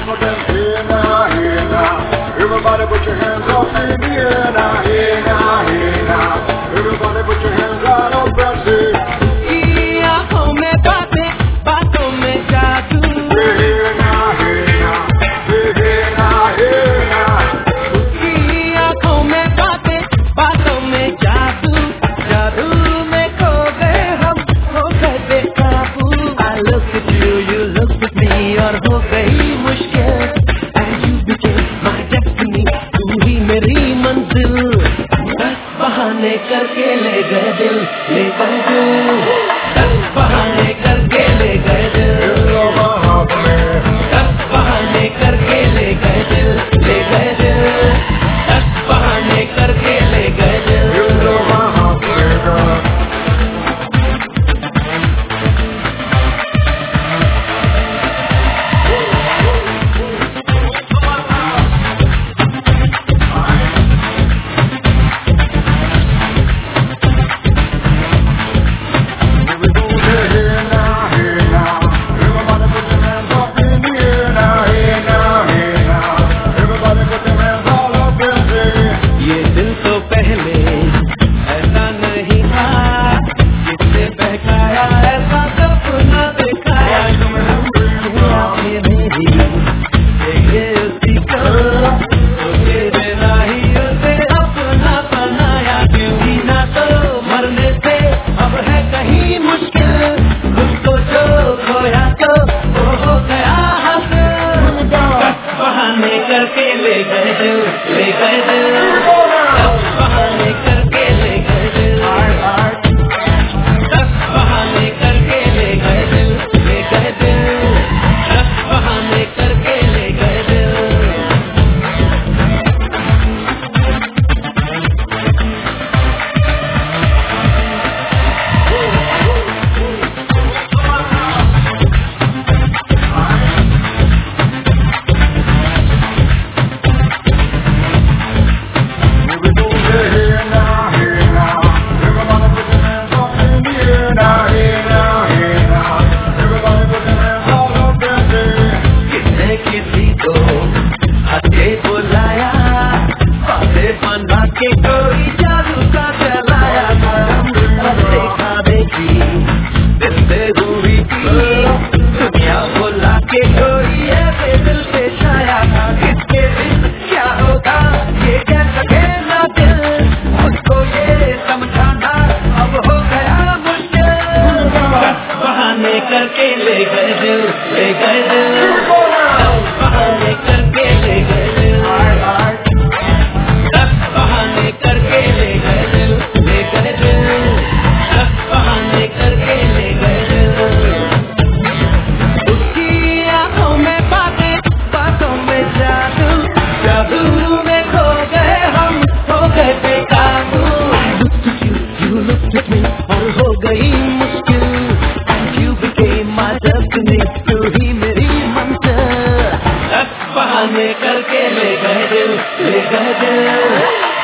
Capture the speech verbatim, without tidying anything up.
Everybody put your hands up in the air now, hey now, hey now. Everybody put your hands right up and say, आँखों में बातें, बातों में जादू. Hey now, hey now, hey hey now, hey now. उसकी आँखों में बातें, बातों में जादू, जादू में खो गए हम, खो गए बेकाबू. I look at you, you look at me, और हो गई मुश्किल. बहाने करके ले गए दिल, ले गए दिल. दस बहाने करके ले गए दिल. दस बहाने करके ले गए दिल, ले गए दिल. दस बहाने करके ले गए दिल. करके ले गए दिल, ले गए दिल. दस बहाने करके ले गए दिल. दस बहाने करके ले गए दिल, ले गए दिल. दस बहाने करके ले गए दिल. करके ले गए दिल, ले गए दिल. दस बहाने करके ले गए दिल. दस बहाने करके ले गए दिल, ले गए दिल. दस बहाने करके ले गए दिल. उसकी आँखों में बातें, बातों में जादू, जादू में खो गए हम, खो गए बेकाबू. You looked at me, और हो गई मुश्किल. तू ही मेरी मंजिल. दस बहाने करके ले गए दिल, ले गए दिल.